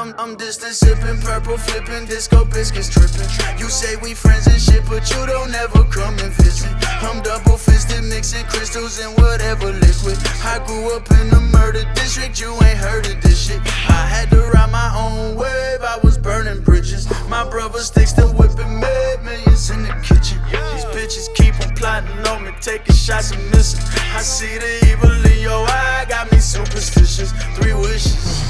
I'm distant sipping, purple flipping, disco biscuits tripping. You say we friends and shit, but you don't ever come and visit. I'm double fisted, mixing crystals and whatever liquid. I grew up in the murder district, you ain't heard of this shit. I had to ride my own wave, I was burning bridges. My brother sticks still whipping, made millions in the kitchen. These bitches keep on plotting on me, taking shots and missing. I see the evil in your eye, got me superstitious. 3 wishes.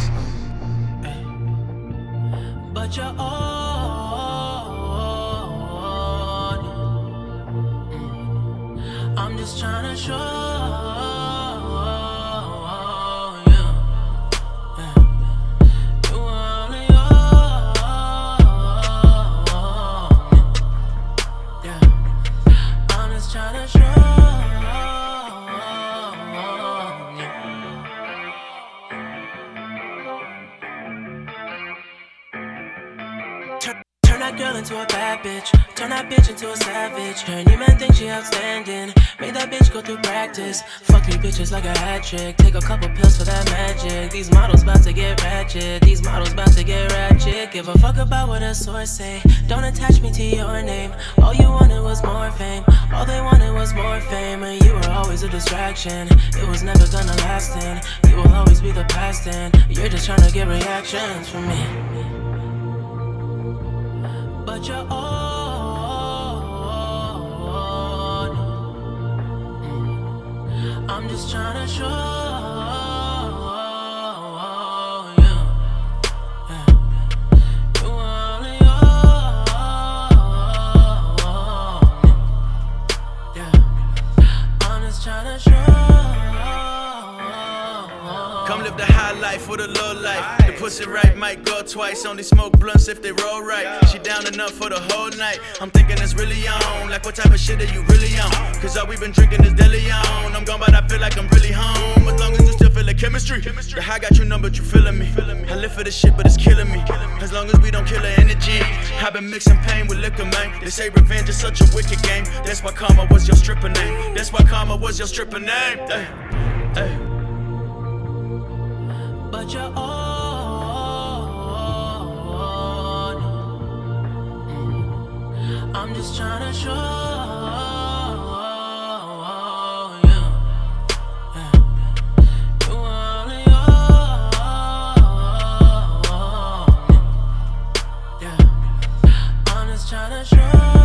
But you're on. I'm just trying to show you, you were only on. I'm just trying to show you. Turn that girl into a bad bitch. Turn that bitch into a savage. Her new man think she outstanding. Make that bitch go through practice. Fuck these bitches like a hat trick. Take a couple pills for that magic. These models bout to get ratchet. These models bout to get ratchet. Give a fuck about what a source say. Don't attach me to your name. All you wanted was more fame. All they wanted was more fame. And you were always a distraction. It was never gonna last and you will always be the past and you're just trying to get reactions from me. But you're on. I'm just trying to show you, you were only on. I'm just trying to show. Come live the high life with a low life. The pussy right might go twice. Only smoke blunts if they roll right. She down enough for the whole night. I'm thinking it's really on. Like what type of shit are you really on? Cause all we been drinking is deli on. I'm gone but I feel like I'm really home. As long as you still feel the chemistry. The high got you numbered, you feeling me. I live for this shit but it's killing me. As long as we don't kill the energy. I've been mixing pain with liquor, man. They say revenge is such a wicked game. That's why karma was your stripper name. That's why karma was your stripper name. Hey, hey. But you're on. I'm just trying to show you, you were only on. I'm just trying to show.